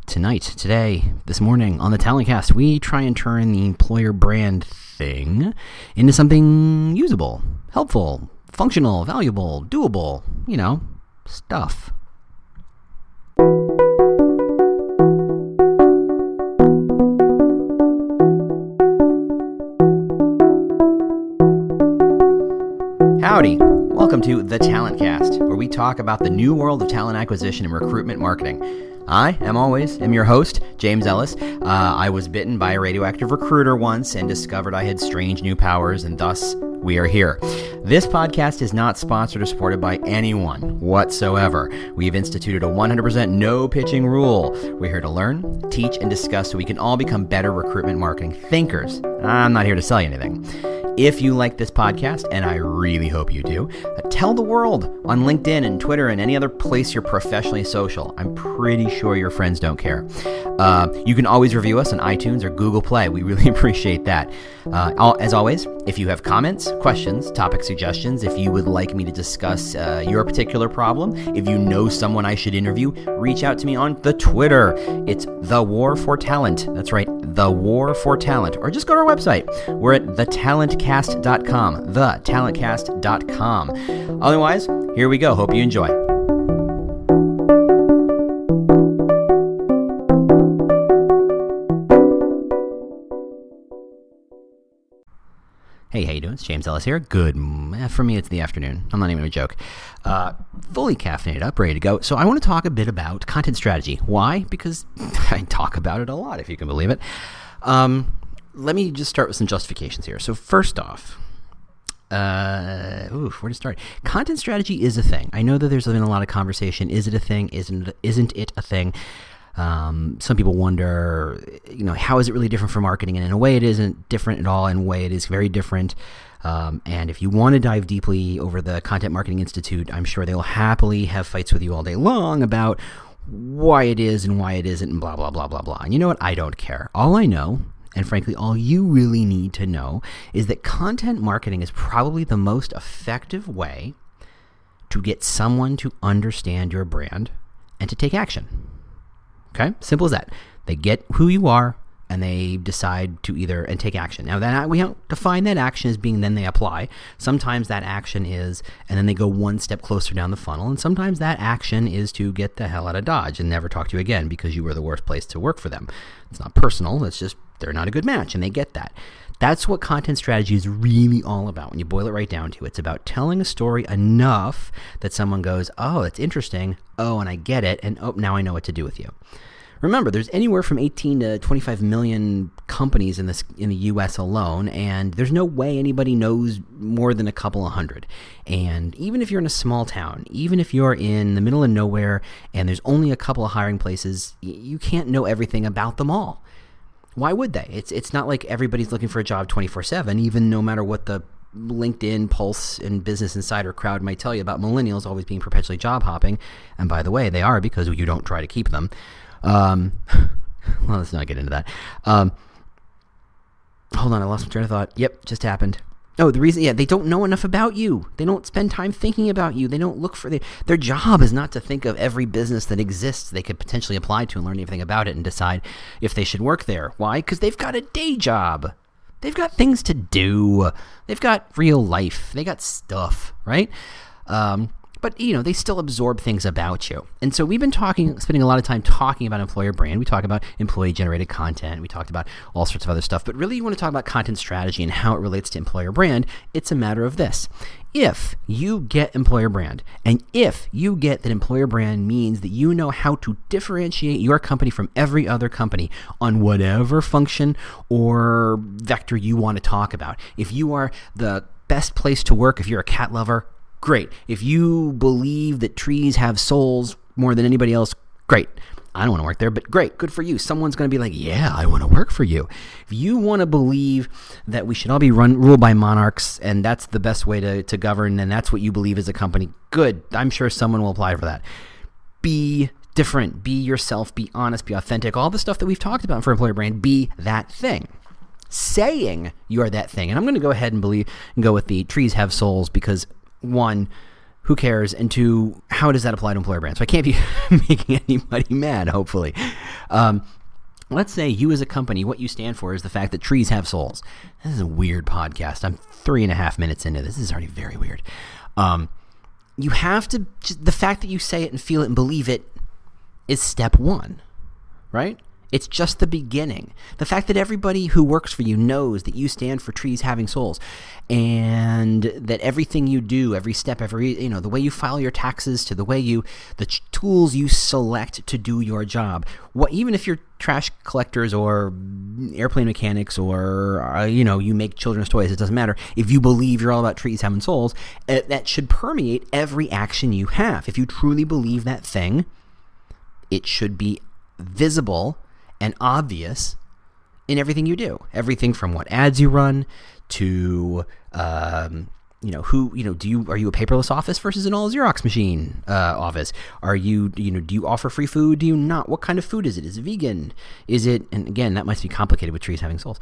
This morning on the Talentcast, we try and turn the employer brand thing into something usable, helpful, functional, valuable, doable, stuff. Howdy. Welcome to The Talentcast, where we talk about the new world of talent acquisition and recruitment marketing. I, am your host, James Ellis. I was bitten by a radioactive recruiter once and discovered I had strange new powers, and thus we are here. This podcast is not sponsored or supported by anyone whatsoever. We've instituted a 100% no pitching rule. We're here to learn, teach, and discuss so we can all become better recruitment marketing thinkers. I'm not here to sell you anything. If you like this podcast, and I really hope you do, tell the world on LinkedIn and Twitter and any other place you're professionally social. I'm pretty sure your friends don't care. You can always review us on iTunes or Google Play. We really appreciate that. As always, if you have comments, questions, topic suggestions, if you would like me to discuss your particular problem, if you know someone I should interview, reach out to me on the Twitter. It's The War for Talent. That's right, The War for Talent. Or just go to our website. We're at thetalentcast.com, thetalentcast.com. Otherwise, here we go. Hope you enjoy. Hey, how you doing? It's James Ellis here. Good. For me, it's the afternoon. I'm not even a joke. Fully caffeinated up, ready to go. So I want to talk a bit about content strategy. Why? Because I talk about it a lot, if you can believe it. Let me just start with some justifications here. So first off, where to start? Content strategy is a thing. I know that there's been a lot of conversation. Is it a thing? Isn't it a thing? Some people wonder, how is it really different from marketing? And in a way, it isn't different at all. In a way, it is very different. And if you want to dive deeply over the Content Marketing Institute, I'm sure they'll happily have fights with you all day long about why it is and why it isn't and blah, blah, blah, blah, blah. And you know what? I don't care. All I know, and frankly, all you really need to know, is that content marketing is probably the most effective way to get someone to understand your brand and to take action. Okay? Simple as that. They get who you are and they decide to and take action. Now, we don't define that action as being then they apply. Sometimes that action is, and then they go one step closer down the funnel. And sometimes that action is to get the hell out of Dodge and never talk to you again because you were the worst place to work for them. It's not personal. It's just they're not a good match and they get that. That's what content strategy is really all about when you boil it right down to. It's about telling a story enough that someone goes, oh, that's interesting. Oh, and I get it. And oh, now I know what to do with you. Remember, there's anywhere from 18 to 25 million companies in the U.S. alone, and there's no way anybody knows more than a couple of hundred. And even if you're in a small town, even if you're in the middle of nowhere and there's only a couple of hiring places, you can't know everything about them all. Why would they? It's not like everybody's looking for a job 24/7, even no matter what the LinkedIn, Pulse, and Business Insider crowd might tell you about millennials always being perpetually job hopping. And by the way, they are because you don't try to keep them. Well, let's not get into that. Hold on, I lost my train of thought. Yep, just happened. Oh, the reason, they don't know enough about you. They don't spend time thinking about you. They don't look for their job is not to think of every business that exists they could potentially apply to and learn everything about it and decide if they should work there. Why? Because they've got a day job. They've got things to do. They've got real life. They got stuff, right? But, they still absorb things about you. And so we've been spending a lot of time talking about employer brand. We talk about employee-generated content. We talked about all sorts of other stuff. But really, you want to talk about content strategy and how it relates to employer brand. It's a matter of this. If you get employer brand, and if you get that employer brand means that you know how to differentiate your company from every other company on whatever function or vector you want to talk about. If you are the best place to work, if you're a cat lover, great. If you believe that trees have souls more than anybody else, great. I don't want to work there, but great. Good for you. Someone's going to be like, yeah, I want to work for you. If you want to believe that we should all be ruled by monarchs and that's the best way to govern and that's what you believe as a company, good. I'm sure someone will apply for that. Be different. Be yourself. Be honest. Be authentic. All the stuff that we've talked about for employer brand, be that thing. Saying you are that thing. And I'm going to go ahead and go with the trees have souls because one, who cares? And two, how does that apply to employer brand? So I can't be making anybody mad, hopefully. Let's say you as a company, what you stand for is the fact that trees have souls. This is a weird podcast. I'm 3.5 minutes into this. This is already very weird. You have to, the fact that you say it and feel it and believe it is step one, right? It's just the beginning. The fact that everybody who works for you knows that you stand for trees having souls, and that everything you do, every step, the way you file your taxes to the way the tools you select to do your job. Even if you're trash collectors or airplane mechanics or, you make children's toys, it doesn't matter. If you believe you're all about trees having souls, that should permeate every action you have. If you truly believe that thing, it should be visible and obvious in everything you do. Everything from what ads you run to, are you a paperless office versus an all Xerox machine office? Are you, do you offer free food? Do you not? What kind of food is it? Is it vegan? Is it, and again, that must be complicated with trees having souls.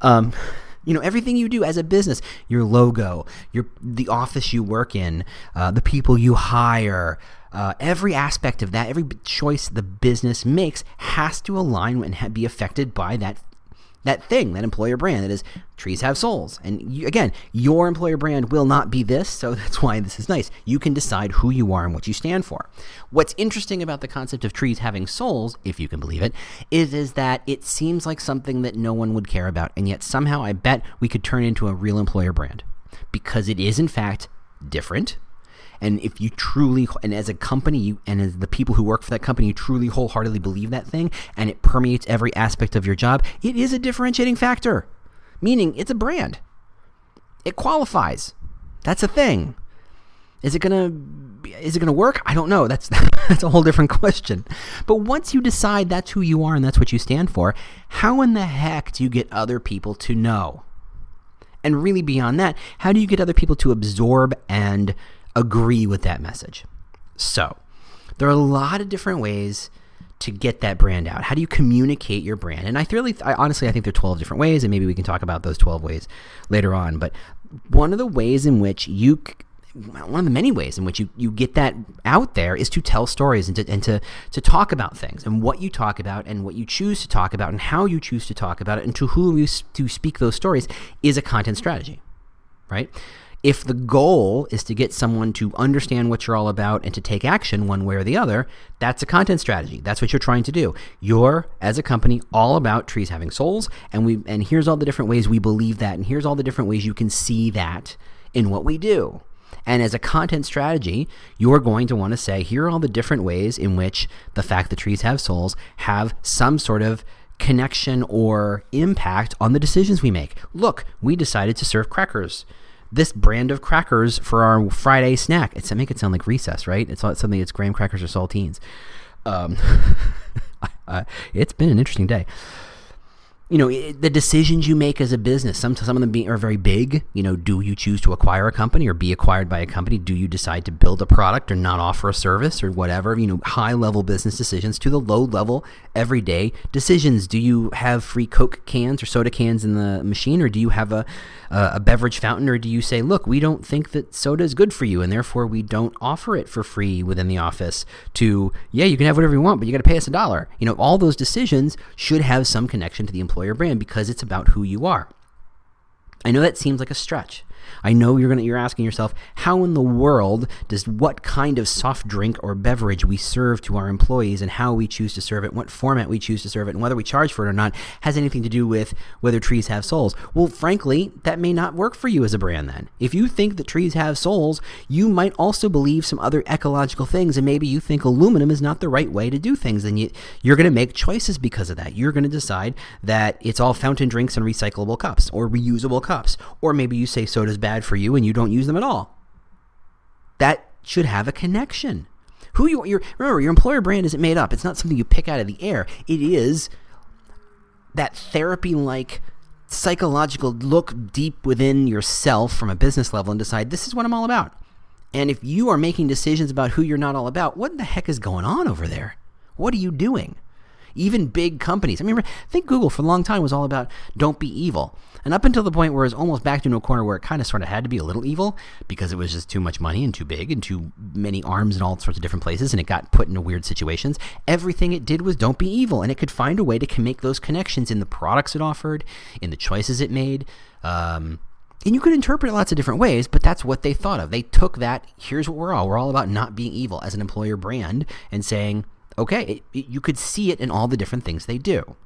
Everything you do as a business, your logo, the office you work in, the people you hire, every aspect of that, every choice the business makes has to align and be affected by that thing, that employer brand. That is, trees have souls. And again, your employer brand will not be this, so that's why this is nice. You can decide who you are and what you stand for. What's interesting about the concept of trees having souls, if you can believe it, is that it seems like something that no one would care about, and yet somehow I bet we could turn it into a real employer brand, because it is in fact different. And if you truly, and as a company, and as the people who work for that company, you truly wholeheartedly believe that thing, and it permeates every aspect of your job, it is a differentiating factor. Meaning, it's a brand. It qualifies. That's a thing. Is it gonna work? I don't know. That's a whole different question. But once you decide that's who you are and that's what you stand for, how in the heck do you get other people to know? And really beyond that, how do you get other people to absorb and agree with that message? So there are a lot of different ways to get that brand out. How do you communicate your brand? And honestly, I think there are 12 different ways, and maybe we can talk about those 12 ways later on. But one of the many ways in which you get that out there is to tell stories and to talk about things, and what you talk about and what you choose to talk about and how you choose to talk about it and to whom you to speak those stories is a content strategy, right? If the goal is to get someone to understand what you're all about and to take action one way or the other, that's a content strategy. That's what you're trying to do. You're, as a company, all about trees having souls, and here's all the different ways we believe that, and here's all the different ways you can see that in what we do. And as a content strategy, you're going to want to say, here are all the different ways in which the fact that trees have souls have some sort of connection or impact on the decisions we make. Look, we decided to serve crackers. This brand of crackers for our Friday snack. It's make it sound like recess, right? It's something. It's graham crackers or saltines. It's been an interesting day. The decisions you make as a business, some of them are very big. Do you choose to acquire a company or be acquired by a company? Do you decide to build a product or not offer a service or whatever? High-level business decisions to the low-level, everyday decisions. Do you have free Coke cans or soda cans in the machine, or do you have a beverage fountain, or do you say, look, we don't think that soda is good for you, and therefore we don't offer it for free within the office? You can have whatever you want, but you got to pay us $1. All those decisions should have some connection to the employer brand because it's about who you are. I know that seems like a stretch. I know you're asking yourself, how in the world does what kind of soft drink or beverage we serve to our employees and how we choose to serve it, what format we choose to serve it, and whether we charge for it or not has anything to do with whether trees have souls? Well, frankly, that may not work for you as a brand then. If you think that trees have souls, you might also believe some other ecological things, and maybe you think aluminum is not the right way to do things. Then you're going to make choices because of that. You're going to decide that it's all fountain drinks and recyclable cups or reusable cups, or maybe you say soda's bad for you and you don't use them at all. That should have a connection. Remember, your employer brand isn't made up. It's not something you pick out of the air. It is that therapy-like psychological look deep within yourself from a business level and decide, this is what I'm all about. And if you are making decisions about who you're not all about, what the heck is going on over there? What are you doing? Even big companies. I mean, I think Google for a long time was all about don't be evil. And up until the point where it was almost backed into a corner where it kind of sort of had to be a little evil because it was just too much money and too big and too many arms in all sorts of different places, and it got put into weird situations. Everything it did was don't be evil, and it could find a way to make those connections in the products it offered, in the choices it made. And you could interpret it lots of different ways, but that's what they thought of. They took that, here's what we're all about not being evil as an employer brand, and saying, okay, you could see it in all the different things they do.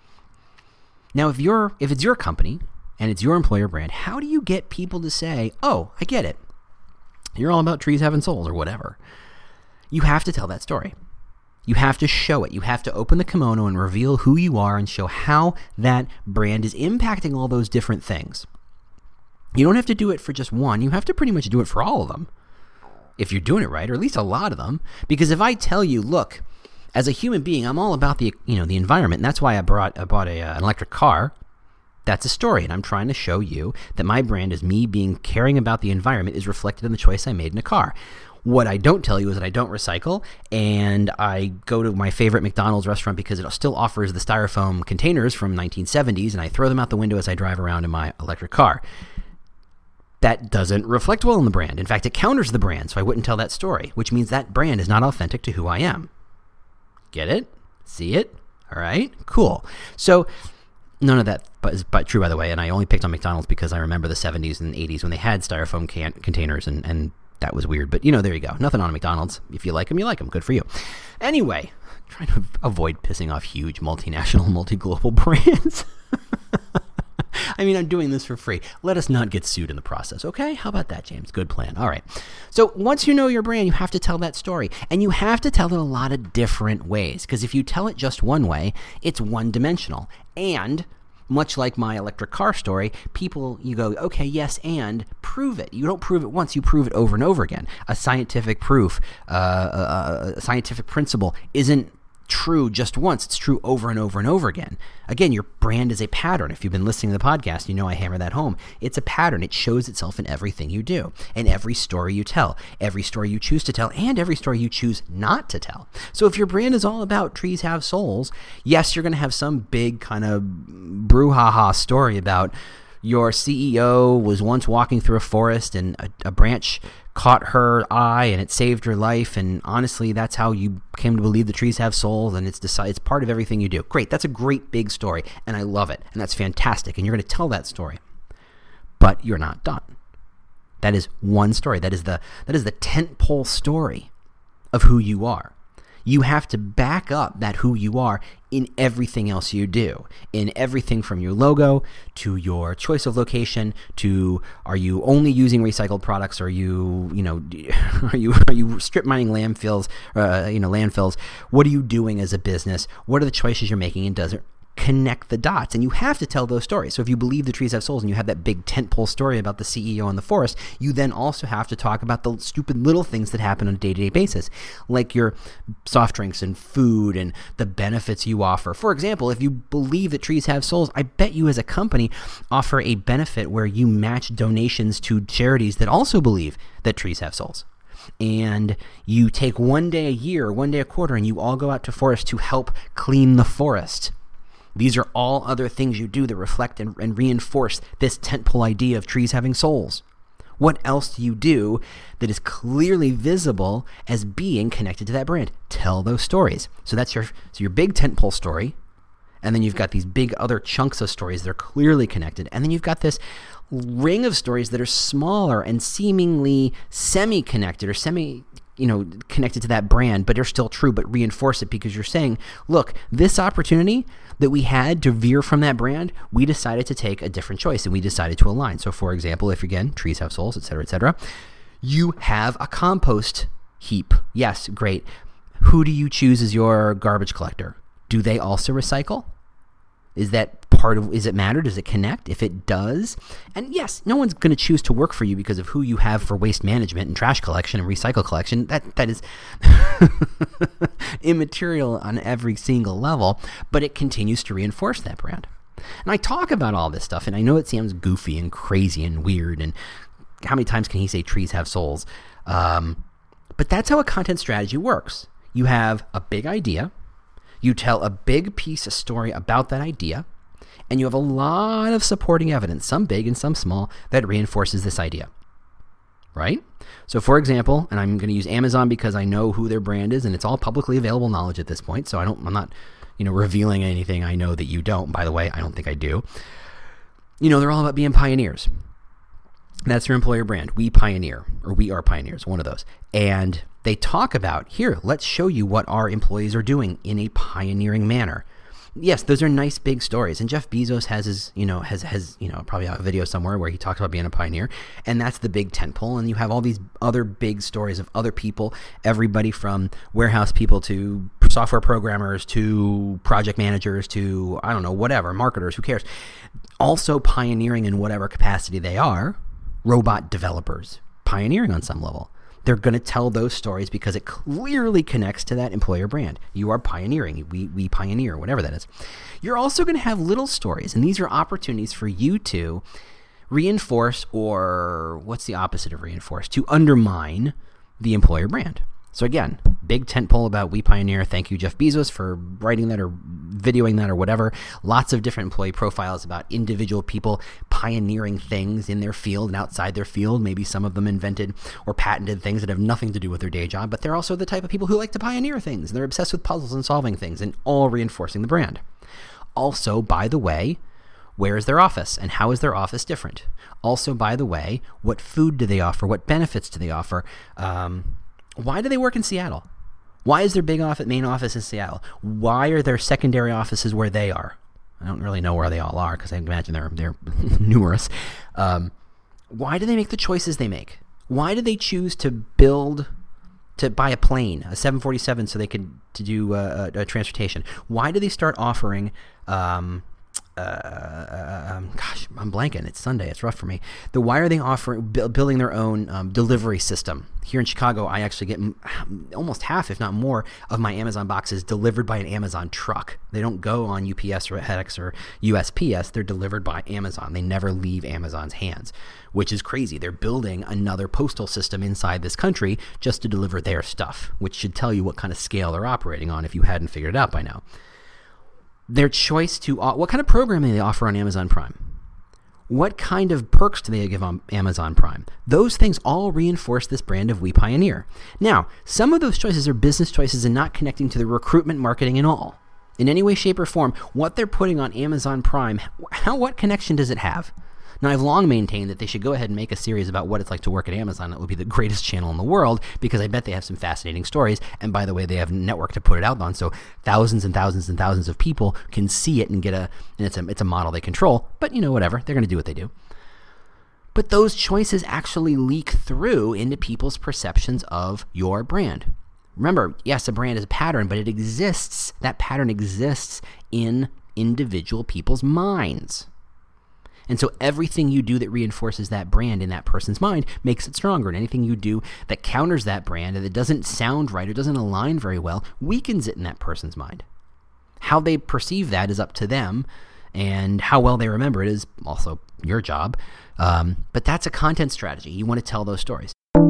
Now, if it's your company and it's your employer brand, how do you get people to say, oh, I get it. You're all about trees having souls or whatever. You have to tell that story. You have to show it. You have to open the kimono and reveal who you are and show how that brand is impacting all those different things. You don't have to do it for just one. You have to pretty much do it for all of them if you're doing it right, or at least a lot of them. Because if I tell you, look, as a human being, I'm all about the environment, and that's why I bought an electric car. That's a story, and I'm trying to show you that my brand is me caring about the environment is reflected in the choice I made in a car. What I don't tell you is that I don't recycle, and I go to my favorite McDonald's restaurant because it still offers the styrofoam containers from 1970s, and I throw them out the window as I drive around in my electric car. That doesn't reflect well in the brand. In fact, it counters the brand, so I wouldn't tell that story, which means that brand is not authentic to who I am. Get it? See it? All right, cool. So none of that is but true, by the way, and I only picked on McDonald's because I remember the 70s and 80s when they had styrofoam containers, and that was weird. But, there you go. Nothing on McDonald's. If you like them, you like them. Good for you. Anyway, trying to avoid pissing off huge multinational, multi-global brands. I mean, I'm doing this for free. Let us not get sued in the process, okay? How about that, James? Good plan. All right. So once you know your brand, you have to tell that story. And you have to tell it a lot of different ways. Because if you tell it just one way, it's one-dimensional. And much like my electric car story, you go, okay, yes, and prove it. You don't prove it once, you prove it over and over again. A scientific proof, a scientific principle isn't true just once. It's true over and over and over again. Again, your brand is a pattern. If you've been listening to the podcast, I hammer that home. It's a pattern. It shows itself in everything you do, and every story you tell, every story you choose to tell, and every story you choose not to tell. So if your brand is all about trees have souls, yes, you're going to have some big kind of brouhaha story about your CEO was once walking through a forest and a branch caught her eye and it saved her life, and honestly that's how you came to believe the trees have souls, and it's part of everything you do. Great, that's a great big story, and I love it, and that's fantastic, and you're going to tell that story. But you're not done. That is one story. That is the tentpole story of who you are. You have to back up that who you are in everything else you do, in everything from your logo to your choice of location to, are you only using recycled products? Are you strip mining landfills? Landfills. What are you doing as a business? What are the choices you're making? And does it connect the dots? And you have to tell those stories. So if you believe the trees have souls and you have that big tentpole story about the CEO in the forest, you then also have to talk about the stupid little things that happen on a day-to-day basis, like your soft drinks and food and the benefits you offer. For example, if you believe that trees have souls, I bet you as a company offer a benefit where you match donations to charities that also believe that trees have souls. And you take one day a year, one day a quarter, and you all go out to forest to help clean the forest. These are all other things you do that reflect and reinforce this tentpole idea of trees having souls. What else do you do that is clearly visible as being connected to that brand? Tell those stories. So that's your big tentpole story, and then you've got these big other chunks of stories that are clearly connected, and then you've got this ring of stories that are smaller and seemingly semi-connected or connected to that brand, but are still true, but reinforce it because you're saying, look, this opportunity that we had to veer from that brand, we decided to take a different choice and we decided to align. So for example, if again, trees have souls, et cetera, you have a compost heap. Yes, great. Who do you choose as your garbage collector? Do they also recycle? Is it matter? Does it connect? If it does, and yes, no one's going to choose to work for you because of who you have for waste management and trash collection and recycle collection. That is immaterial on every single level, but it continues to reinforce that brand. And I talk about all this stuff, and I know it sounds goofy and crazy and weird, and how many times can he say trees have souls? But that's how a content strategy works. You have a big idea. You tell a big piece of story about that idea, and you have a lot of supporting evidence, some big and some small, that reinforces this idea, right? So for example, and I'm going to use Amazon because I know who their brand is, and it's all publicly available knowledge at this point, so I'm not revealing anything I know that you don't. By the way, I don't think I do. They're all about being pioneers. That's their employer brand. We pioneer, or we are pioneers, one of those. And they talk about, here, let's show you what our employees are doing in a pioneering manner. Yes, those are nice big stories. And Jeff Bezos has probably a video somewhere where he talks about being a pioneer. And that's the big tentpole. And you have all these other big stories of other people, everybody from warehouse people to software programmers to project managers to, I don't know, whatever, marketers, who cares? Also pioneering in whatever capacity they are, robot developers, pioneering on some level. They're going to tell those stories because it clearly connects to that employer brand. You are pioneering. We pioneer, whatever that is. You're also going to have little stories, and these are opportunities for you to reinforce, or what's the opposite of reinforce? To undermine the employer brand. So again, big tentpole about We Pioneer. Thank you, Jeff Bezos, for writing that or videoing that or whatever. Lots of different employee profiles about individual people pioneering things in their field and outside their field. Maybe some of them invented or patented things that have nothing to do with their day job, but they're also the type of people who like to pioneer things. And they're obsessed with puzzles and solving things, and all reinforcing the brand. Also, by the way, where is their office and how is their office different? Also, by the way, what food do they offer? What benefits do they offer? Why do they work in Seattle? Why is their main office in Seattle? Why are there secondary offices where they are? I don't really know where they all are because I imagine they're numerous. Why do they make the choices they make? Why do they choose to buy a plane, a 747, so they could do a transportation? Why do they start offering gosh, I'm blanking. It's Sunday. It's rough for me. Why are they building their own delivery system? Here in Chicago, I actually get almost half, if not more, of my Amazon boxes delivered by an Amazon truck. They don't go on UPS or FedEx or USPS. They're delivered by Amazon. They never leave Amazon's hands, which is crazy. They're building another postal system inside this country just to deliver their stuff, which should tell you what kind of scale they're operating on if you hadn't figured it out by now. Their choice to what kind of programming they offer on Amazon Prime. What kind of perks do they give on Amazon Prime? Those things all reinforce this brand of We Pioneer. Now, some of those choices are business choices and not connecting to the recruitment marketing at all. In any way, shape, or form, what they're putting on Amazon Prime, what connection does it have? Now, I've long maintained that they should go ahead and make a series about what it's like to work at Amazon. It would be the greatest channel in the world because I bet they have some fascinating stories. And by the way, they have a network to put it out on, so thousands and thousands and thousands of people can see it and it's a model they control. But whatever, they're going to do what they do. But those choices actually leak through into people's perceptions of your brand. Remember, yes, a brand is a pattern, but it exists. That pattern exists in individual people's minds. And so everything you do that reinforces that brand in that person's mind makes it stronger. And anything you do that counters that brand and that doesn't sound right or doesn't align very well weakens it in that person's mind. How they perceive that is up to them, and how well they remember it is also your job. But that's a content strategy. You want to tell those stories.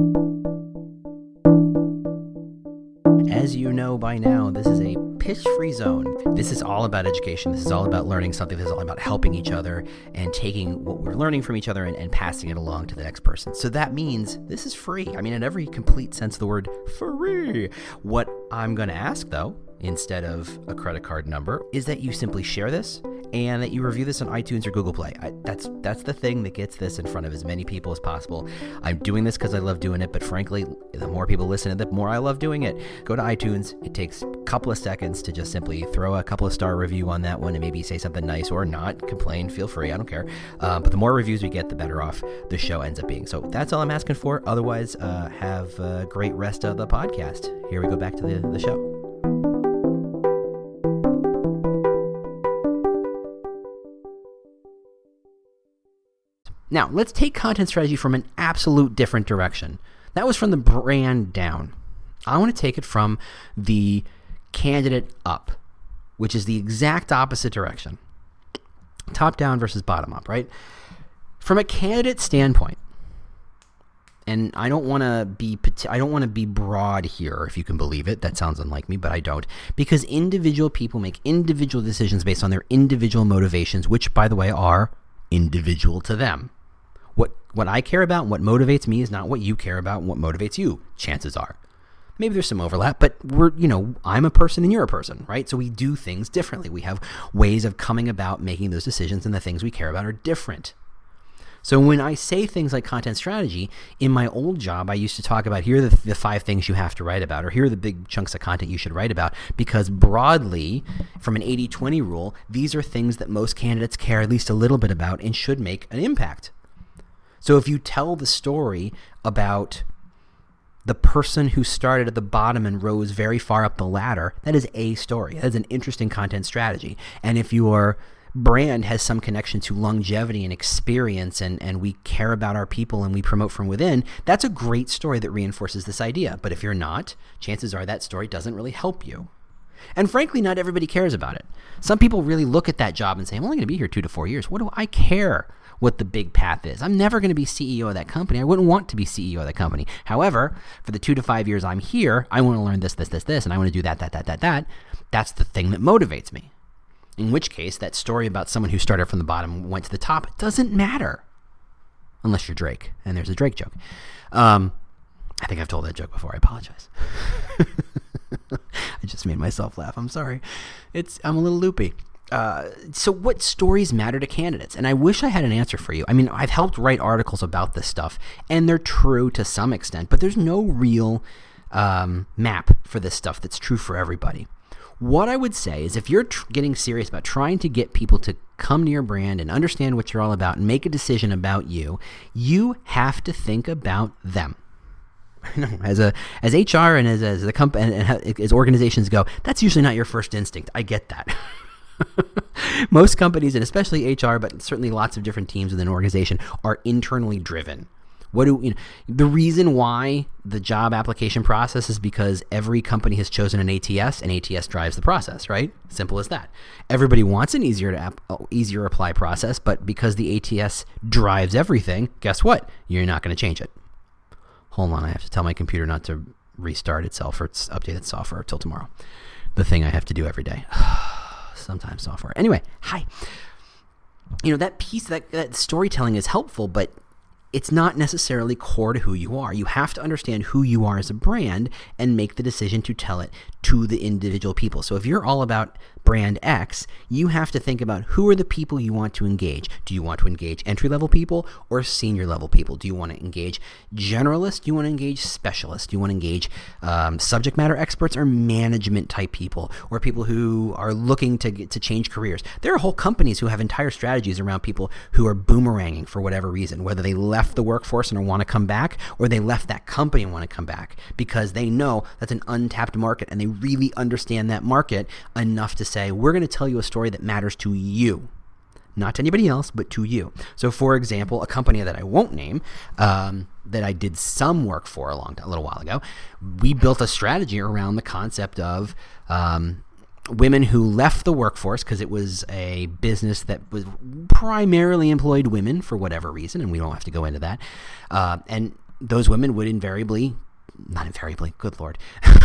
As you know by now, this is a pitch-free zone. This is all about education. This is all about learning something. This is all about helping each other and taking what we're learning from each other and passing it along to the next person. So that means this is free. I mean, in every complete sense of the word, free. What I'm going to ask, though, instead of a credit card number, is that you simply share this and that you review this on iTunes or Google Play. That's the thing that gets this in front of as many people as possible. I'm doing this because I love doing it, but frankly, the more people listen to it, the more I love doing it. Go to iTunes. It takes a couple of seconds to just simply throw a couple of star review on that one and maybe say something nice or not. Complain, feel free. I don't care. But the more reviews we get, the better off the show ends up being. So that's all I'm asking for. Otherwise, have a great rest of the podcast. Here we go back to the show. Now, let's take content strategy from an absolute different direction. That was from the brand down. I want to take it from the candidate up, which is the exact opposite direction. Top down versus bottom up, right? From a candidate standpoint, And I don't want to be broad here, if you can believe it. That sounds unlike me, but I don't. Because individual people make individual decisions based on their individual motivations, which, by the way, are individual to them. What I care about and what motivates me is not what you care about and what motivates you, chances are. Maybe there's some overlap, but I'm a person and you're a person, right? So we do things differently. We have ways of coming about making those decisions, and the things we care about are different. So when I say things like content strategy, in my old job, I used to talk about, here are the 5 things you have to write about, or here are the big chunks of content you should write about, because broadly, from an 80-20 rule, these are things that most candidates care at least a little bit about and should make an impact. So if you tell the story about the person who started at the bottom and rose very far up the ladder, that is a story. That is an interesting content strategy. And if your brand has some connection to longevity and experience, and we care about our people and we promote from within, that's a great story that reinforces this idea. But if you're not, chances are that story doesn't really help you. And frankly, not everybody cares about it. Some people really look at that job and say, I'm only going to be here 2 to 4 years. What do I care what the big path is? I'm never going to be CEO of that company. I wouldn't want to be CEO of that company. However, for the 2 to 5 years I'm here, I want to learn this, and I want to do that. That's the thing that motivates me. In which case, that story about someone who started from the bottom and went to the top, it doesn't matter. Unless you're Drake, and there's a Drake joke. I think I've told that joke before. I apologize. I just made myself laugh. I'm sorry. I'm a little loopy. So what stories matter to candidates? And I wish I had an answer for you. I mean, I've helped write articles about this stuff, and they're true to some extent, but there's no real map for this stuff that's true for everybody. What I would say is, if you're getting serious about trying to get people to come to your brand and understand what you're all about and make a decision about you, you have to think about them. As HR and as the company and as organizations go, that's usually not your first instinct. I get that. Most companies, and especially HR, but certainly lots of different teams within an organization, are internally driven. The reason why the job application process is because every company has chosen an ATS, and ATS drives the process, right? Simple as that. Everybody wants an easier apply process, but because the ATS drives everything, guess what? You're not going to change it. Hold on, I have to tell my computer not to restart itself or update its software till tomorrow. The thing I have to do every day. Sometimes software. Anyway, hi. That piece, that storytelling is helpful, but it's not necessarily core to who you are. You have to understand who you are as a brand and make the decision to tell it to the individual people. So if you're all about brand X, you have to think about who are the people you want to engage. Do you want to engage entry-level people or senior-level people? Do you want to engage generalists? Do you want to engage specialists? Do you want to engage subject matter experts or management-type people, or people who are looking to change careers? There are whole companies who have entire strategies around people who are boomeranging for whatever reason, whether they left the workforce and want to come back, or they left that company and want to come back because they know that's an untapped market and they really understand that market enough to say, we're going to tell you a story that matters to you, not to anybody else, but to you. So for example, a company that I won't name, that I did some work for a little while ago, we built a strategy around the concept of women who left the workforce because it was a business that was primarily employed women for whatever reason, and we don't have to go into that. And those women would not invariably, good Lord.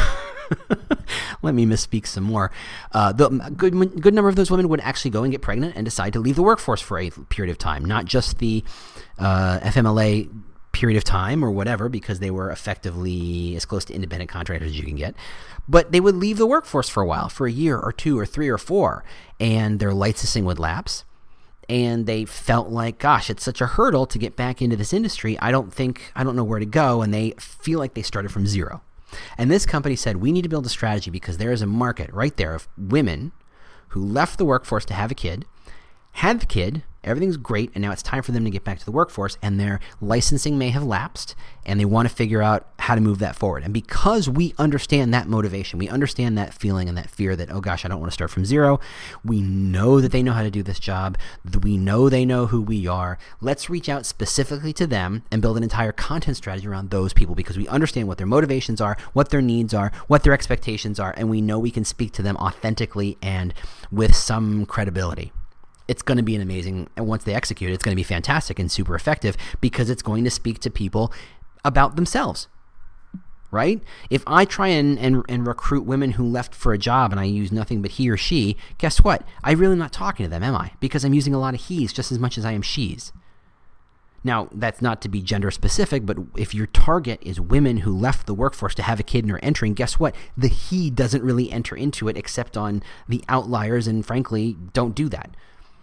Let me misspeak some more. The good number of those women would actually go and get pregnant and decide to leave the workforce for a period of time, not just the FMLA period of time or whatever, because they were effectively as close to independent contractors as you can get, but they would leave the workforce for a while, for a year or 2 or 3 or 4, and their licensing would lapse. And they felt like, gosh, it's such a hurdle to get back into this industry. I don't know where to go. And they feel like they started from zero. And this company said, we need to build a strategy because there is a market right there of women who left the workforce to have a kid, had the kid, everything's great, and now it's time for them to get back to the workforce, and their licensing may have lapsed, and they want to figure out how to move that forward. And because we understand that motivation, we understand that feeling and that fear that, oh gosh, I don't want to start from zero. We know that they know how to do this job. We know they know who we are. Let's reach out specifically to them and build an entire content strategy around those people, because we understand what their motivations are, what their needs are, what their expectations are, and we know we can speak to them authentically and with some credibility. It's going to be and once they execute it, it's going to be fantastic and super effective, because it's going to speak to people about themselves, right? If I try and recruit women who left for a job and I use nothing but he or she, guess what? I'm really not talking to them, am I? Because I'm using a lot of he's just as much as I am she's. Now, that's not to be gender specific, but if your target is women who left the workforce to have a kid and are entering, guess what? The he doesn't really enter into it except on the outliers, and frankly, don't do that.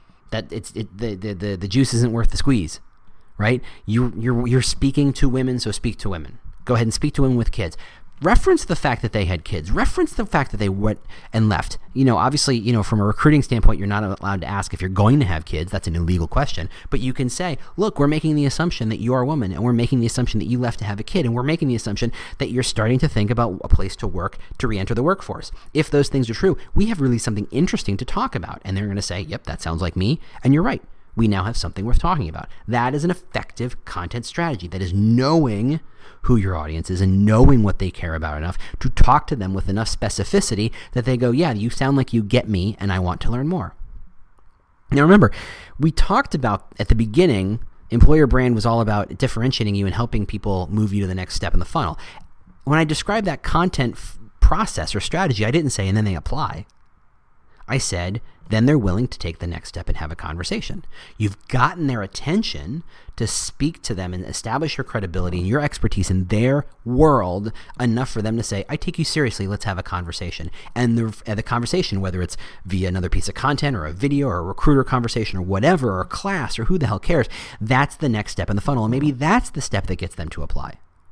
The juice isn't worth the squeeze, right? You're speaking to women, so speak to women. Go ahead and speak to women with kids. Reference the fact that they had kids. Reference the fact that they went and left. Obviously, from a recruiting standpoint, you're not allowed to ask if you're going to have kids. That's an illegal question. But you can say, look, we're making the assumption that you are a woman, and we're making the assumption that you left to have a kid, and we're making the assumption that you're starting to think about a place to work to re-enter the workforce. If those things are true, we have really something interesting to talk about. And they're going to say, yep, that sounds like me, and you're right. We now have something worth talking about. That is an effective content strategy. That is knowing who your audience is and knowing what they care about enough to talk to them with enough specificity that they go, yeah, you sound like you get me and I want to learn more. Now remember, we talked about at the beginning, employer brand was all about differentiating you and helping people move you to the next step in the funnel. When I described that content process or strategy, I didn't say, and then they apply. I said, then they're willing to take the next step and have a conversation. You've gotten their attention to speak to them and establish your credibility and your expertise in their world enough for them to say, I take you seriously, let's have a conversation. And the conversation, whether it's via another piece of content or a video or a recruiter conversation or whatever, or a class or who the hell cares, that's the next step in the funnel. And maybe that's the step that gets them to apply.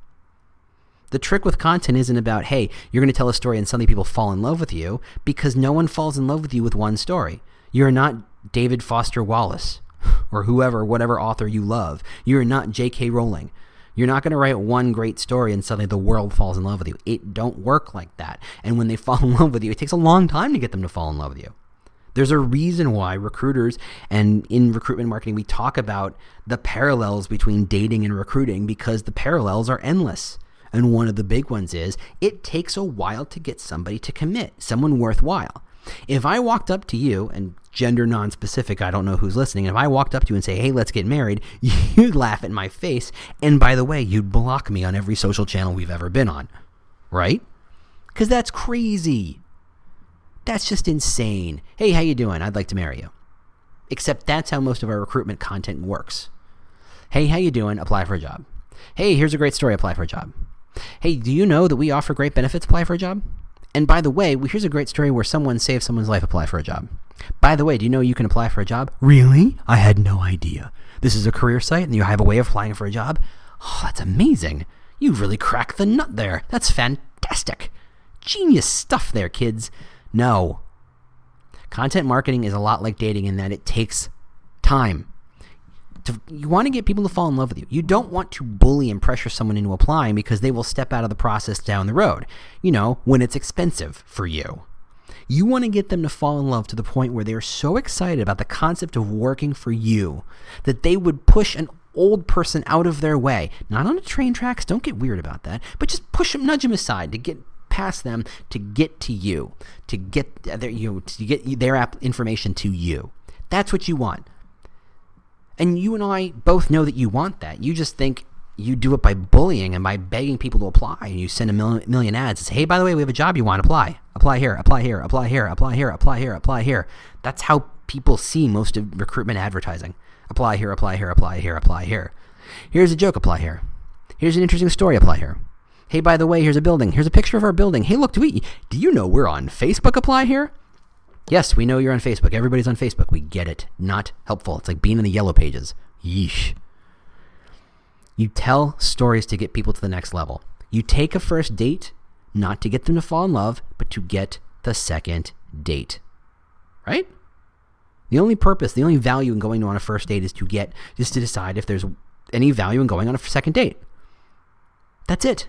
The trick with content isn't about, hey, you're going to tell a story and suddenly people fall in love with you, because no one falls in love with you with one story. You're not David Foster Wallace or whatever author you love. You're not J.K. Rowling. You're not going to write one great story and suddenly the world falls in love with you. It don't work like that. And when they fall in love with you, it takes a long time to get them to fall in love with you. There's a reason why recruiters and in recruitment marketing, we talk about the parallels between dating and recruiting, because the parallels are endless. And one of the big ones is it takes a while to get somebody to commit, someone worthwhile. If I walked up to you, and gender non-specific, I don't know who's listening, if I walked up to you and say, hey, let's get married, you'd laugh in my face. And by the way, you'd block me on every social channel we've ever been on, right? Because that's crazy. That's just insane. Hey, how you doing? I'd like to marry you. Except that's how most of our recruitment content works. Hey, how you doing? Apply for a job. Hey, here's a great story. Apply for a job. Hey, do you know that we offer great benefits? Apply for a job. And by the way, here's a great story where someone saved someone's life. Apply for a job. By the way, do you know you can apply for a job? Really? I had no idea. This is a career site and you have a way of applying for a job? Oh, that's amazing. You really cracked the nut there. That's fantastic. Genius stuff there, kids. No. Content marketing is a lot like dating in that it takes time. You want to get people to fall in love with you. You don't want to bully and pressure someone into applying because they will step out of the process down the road, when it's expensive for you. You want to get them to fall in love to the point where they're so excited about the concept of working for you that they would push an old person out of their way. Not on the train tracks, don't get weird about that, but just nudge them aside to get past them, to get to you, to get their information to you. That's what you want. And you and I both know that you want that. You just think you do it by bullying and by begging people to apply. And you send a million ads and say, hey, by the way, we have a job you want. Apply. Apply here, apply here, apply here, apply here, apply here, apply here. That's how people see most of recruitment advertising. Apply here, apply here, apply here, apply here. Here's a joke, apply here. Here's an interesting story, apply here. Hey, by the way, here's a building. Here's a picture of our building. Hey, look, do you know we're on Facebook? Apply here. Yes, we know you're on Facebook. Everybody's on Facebook. We get it. Not helpful. It's like being in the yellow pages. Yeesh. You tell stories to get people to the next level. You take a first date, not to get them to fall in love, but to get the second date. Right? The only purpose, the only value in going on a first date is to decide if there's any value in going on a second date. That's it.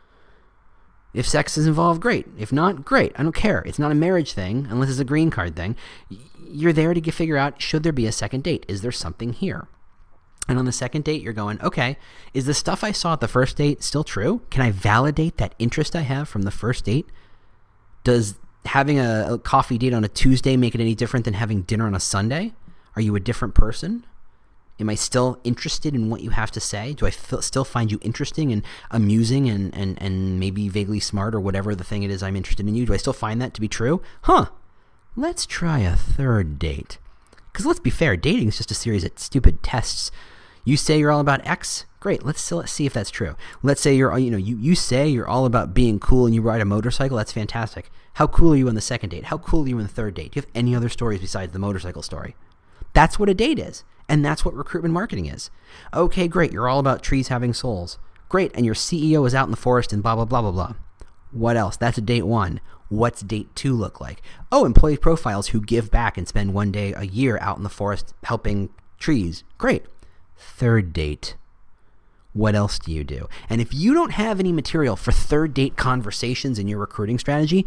If sex is involved, great. If not, great. I don't care. It's not a marriage thing unless it's a green card thing. You're there to figure out, should there be a second date? Is there something here? And on the second date, you're going, okay, is the stuff I saw at the first date still true? Can I validate that interest I have from the first date? Does having a coffee date on a Tuesday make it any different than having dinner on a Sunday? Are you a different person? Am I still interested in what you have to say? Do I still find you interesting and amusing and maybe vaguely smart or whatever the thing it is I'm interested in you? Do I still find that to be true? Let's try a third date. Because let's be fair, dating is just a series of stupid tests. You say you're all about X. Great. Let's see if that's true. Let's say you say you're all about being cool and you ride a motorcycle. That's fantastic. How cool are you on the second date? How cool are you on the third date? Do you have any other stories besides the motorcycle story? That's what a date is. And that's what recruitment marketing is. Okay, great. You're all about trees having souls. Great. And your CEO is out in the forest and blah, blah, blah, blah, blah. What else? That's a date 1. What's date 2 look like? Oh, employee profiles who give back and spend one day a year out in the forest helping trees. Great. Third date. What else do you do? And if you don't have any material for third date conversations in your recruiting strategy,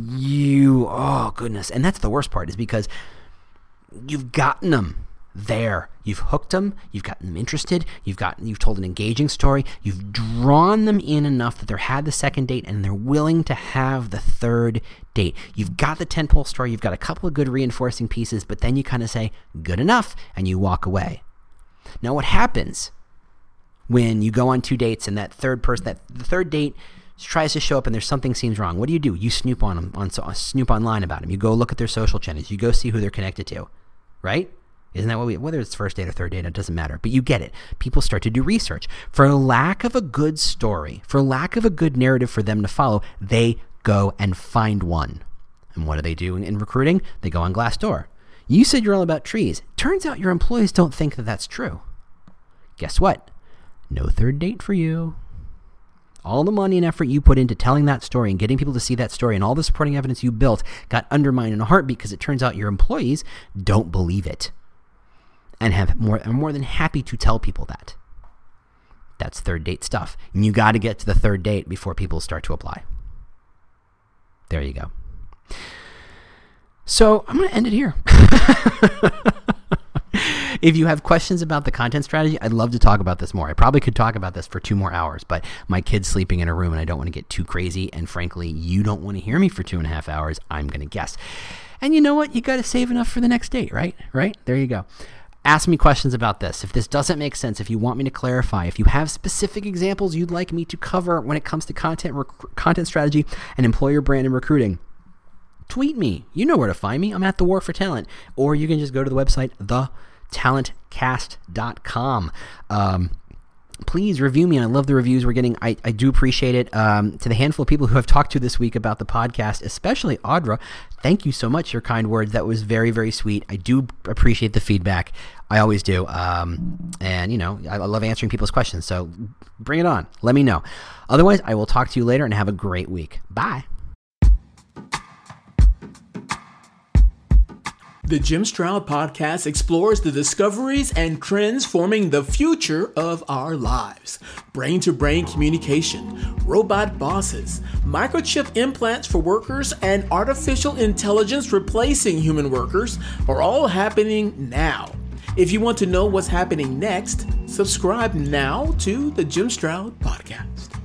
oh goodness. And that's the worst part, is because you've gotten them there. You've hooked them. You've gotten them interested. You've told an engaging story. You've drawn them in enough that they've had the second date and they're willing to have the third date. You've got the tentpole story. You've got a couple of good reinforcing pieces, but then you kind of say, good enough, and you walk away. Now, what happens when you go on 2 dates and the third date tries to show up and something seems wrong? What do? You snoop on them, snoop online about them. You go look at their social channels. You go see who they're connected to, right? Isn't that whether it's first date or third date, it doesn't matter. But you get it. People start to do research. For lack of a good story, for lack of a good narrative for them to follow, they go and find one. And what do they do in recruiting? They go on Glassdoor. You said you're all about trees. Turns out your employees don't think that that's true. Guess what? No third date for you. All the money and effort you put into telling that story and getting people to see that story and all the supporting evidence you built got undermined in a heartbeat because it turns out your employees don't believe it and are more than happy to tell people that. That's third date stuff. And you got to get to the third date before people start to apply. There you go. So I'm going to end it here. If you have questions about the content strategy, I'd love to talk about this more. I probably could talk about this for 2 more hours, but my kid's sleeping in a room and I don't want to get too crazy. And frankly, you don't want to hear me for 2.5 hours, I'm going to guess. And you know what? You got to save enough for the next date, right? There you go. Ask me questions about this. If this doesn't make sense, if you want me to clarify, if you have specific examples you'd like me to cover when it comes to content strategy and employer brand and recruiting, tweet me. You know where to find me. I'm at The War for Talent. Or you can just go to the website, thetalentcast.com. Please review me, and I love the reviews we're getting. I do appreciate it. To the handful of people who have talked to this week about the podcast, especially Audra, thank you so much. Your kind words. That was very, very sweet. I do appreciate the feedback. I always do. And, I love answering people's questions. So bring it on. Let me know. Otherwise, I will talk to you later and have a great week. Bye. The Jim Stroud Podcast explores the discoveries and trends forming the future of our lives. Brain-to-brain communication, robot bosses, microchip implants for workers, and artificial intelligence replacing human workers are all happening now. If you want to know what's happening next, subscribe now to the Jim Stroud Podcast.